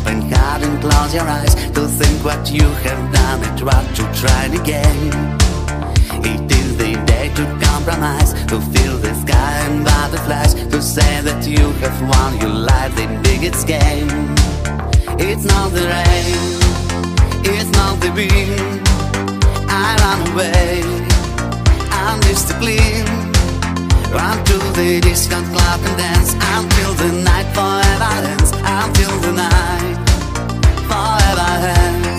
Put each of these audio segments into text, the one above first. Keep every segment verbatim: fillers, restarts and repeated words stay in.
open heart and close your eyes to think what you have done and try to try it again. It is the day to compromise, to feel the sky and butterflies, to say that you have won your life, the biggest game. It's not the rain, it's not the wind. I run away, I'm disciplined. Run to the disco club and dance until the night forever ends, until the night forever ends.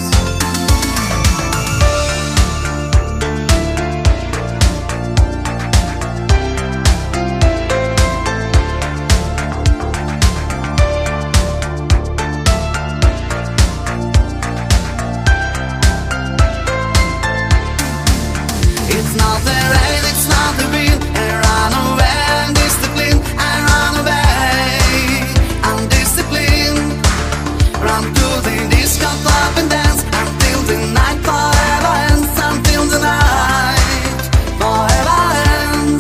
It's not the rain, it's not the wind. I run away, I'm disciplined. I run away, I'm disciplined. Run to the disco club and dance until the night forever ends, until the night forever ends.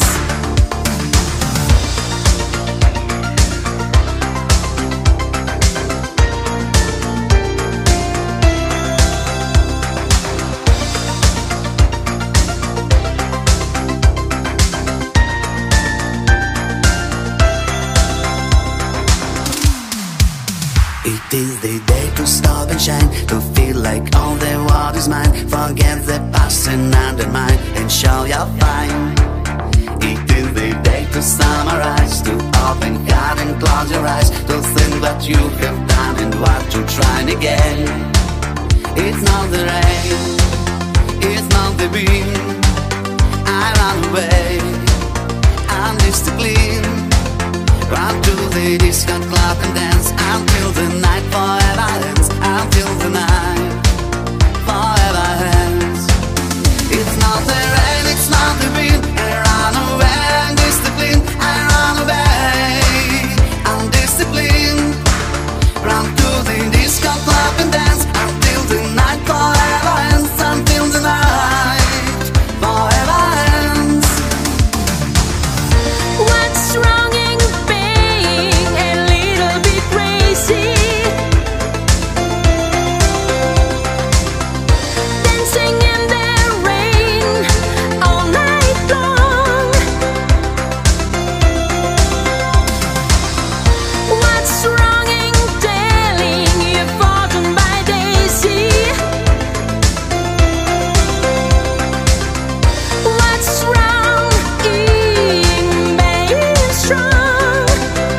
It is the day to stop and shine, to feel like all the world is mine. Forget the past and undermine, and show you're fine. It is the day to summarize, to open heart and close your eyes, to think what you have done and what to try again. It's not the rain, it's not the wind. I run away, I'm disciplined. Run to the disco club and dance until the night forever ends, until the night forever ends. It's not the rain, it's not the wind. I run away, I'm disciplined. I run away, I'm disciplined. Run to the disco club and dance until the night forever ends, until the night forever ends. What's wrong in being a little bit crazy? Dancing in the rain all night long. What's wrong in telling you're forgotten by Daisy? What's wrong in being strong?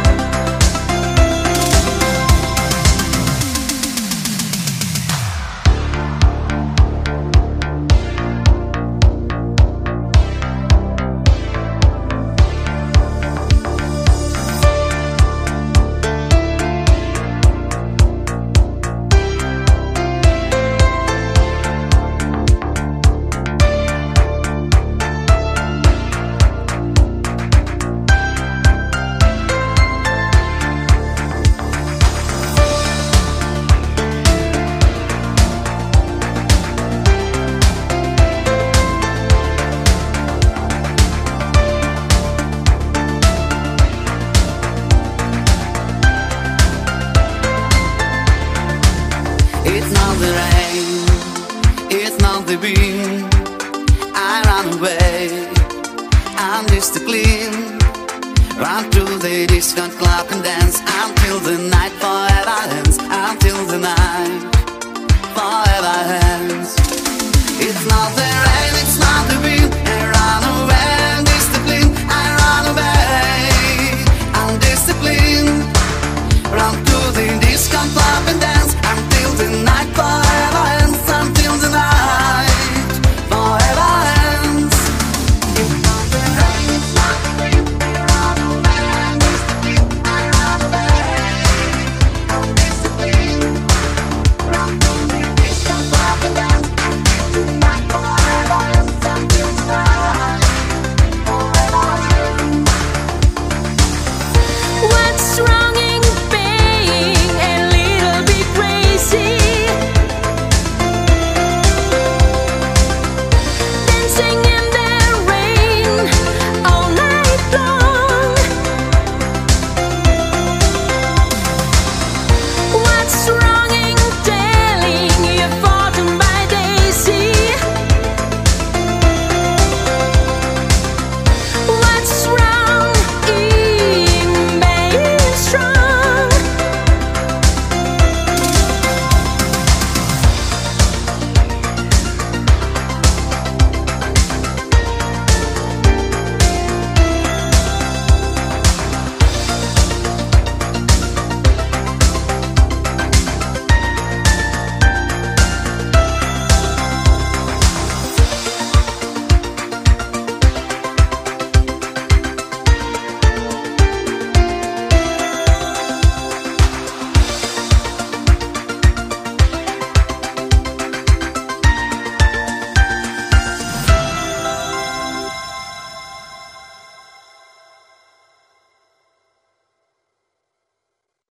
It's not the rain, it's not the wind. I run away, I'm disciplined. Run to the disco club and dance until the night forever ends, until